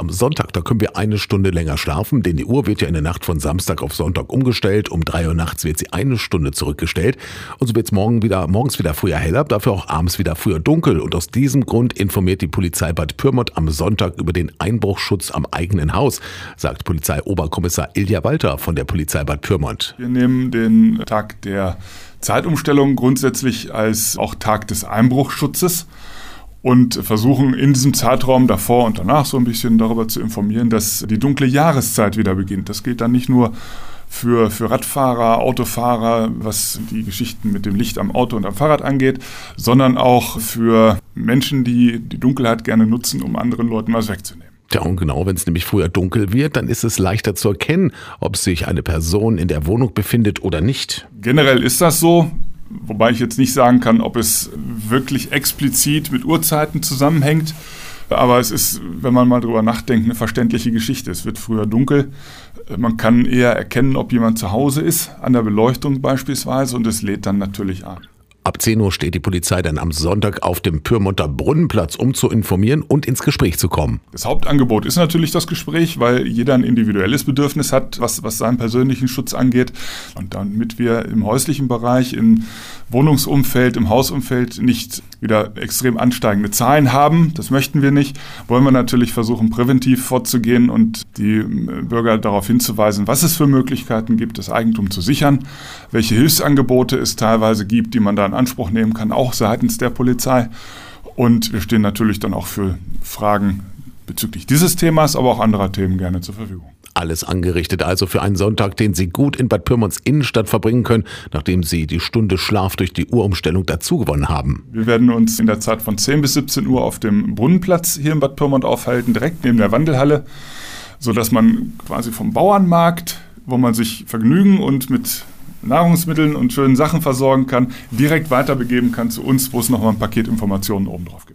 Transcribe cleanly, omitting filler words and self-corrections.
am Sonntag, da können wir 1 Stunde länger schlafen, denn die Uhr wird ja in der Nacht von Samstag auf Sonntag umgestellt. Um 3 Uhr nachts wird sie 1 Stunde zurückgestellt. Und so wird es morgens wieder früher heller, dafür auch abends wieder früher dunkel. Und aus diesem Grund informiert die Polizei Bad Pyrmont am Sonntag über den Einbruchsschutz am eigenen Haus, sagt Polizeioberkommissar Ilja Walter von der Polizei Bad Pyrmont. Wir nehmen den Tag der Zeitumstellung grundsätzlich als auch Tag des Einbruchschutzes und versuchen in diesem Zeitraum davor und danach so ein bisschen darüber zu informieren, dass die dunkle Jahreszeit wieder beginnt. Das gilt dann nicht nur für Radfahrer, Autofahrer, was die Geschichten mit dem Licht am Auto und am Fahrrad angeht, sondern auch für Menschen, die die Dunkelheit gerne nutzen, um anderen Leuten was wegzunehmen. Ja, und genau, wenn es nämlich früher dunkel wird, dann ist es leichter zu erkennen, ob sich eine Person in der Wohnung befindet oder nicht. Generell ist das so, wobei ich jetzt nicht sagen kann, ob es wirklich explizit mit Uhrzeiten zusammenhängt. Aber es ist, wenn man mal drüber nachdenkt, eine verständliche Geschichte. Es wird früher dunkel. Man kann eher erkennen, ob jemand zu Hause ist, an der Beleuchtung beispielsweise, und es lädt dann natürlich an. Ab 10 Uhr steht die Polizei dann am Sonntag auf dem Pyrmonter Brunnenplatz, um zu informieren und ins Gespräch zu kommen. Das Hauptangebot ist natürlich das Gespräch, weil jeder ein individuelles Bedürfnis hat, was seinen persönlichen Schutz angeht. Und damit wir im häuslichen Bereich, im Wohnungsumfeld, im Hausumfeld nicht wieder extrem ansteigende Zahlen haben, das möchten wir nicht, wollen wir natürlich versuchen, präventiv vorzugehen und die Bürger darauf hinzuweisen, was es für Möglichkeiten gibt, das Eigentum zu sichern, welche Hilfsangebote es teilweise gibt, die man da in Anspruch nehmen kann, auch seitens der Polizei. Und wir stehen natürlich dann auch für Fragen bezüglich dieses Themas, aber auch anderer Themen gerne zur Verfügung. Alles angerichtet also für einen Sonntag, den Sie gut in Bad Pyrmonts Innenstadt verbringen können, nachdem Sie die Stunde Schlaf durch die Uhrumstellung dazugewonnen haben. Wir werden uns in der Zeit von 10 bis 17 Uhr auf dem Brunnenplatz hier in Bad Pyrmont aufhalten, direkt neben der Wandelhalle, sodass man quasi vom Bauernmarkt, wo man sich vergnügen und mit Nahrungsmitteln und schönen Sachen versorgen kann, direkt weiterbegeben kann zu uns, wo es nochmal ein Paket Informationen oben drauf gibt.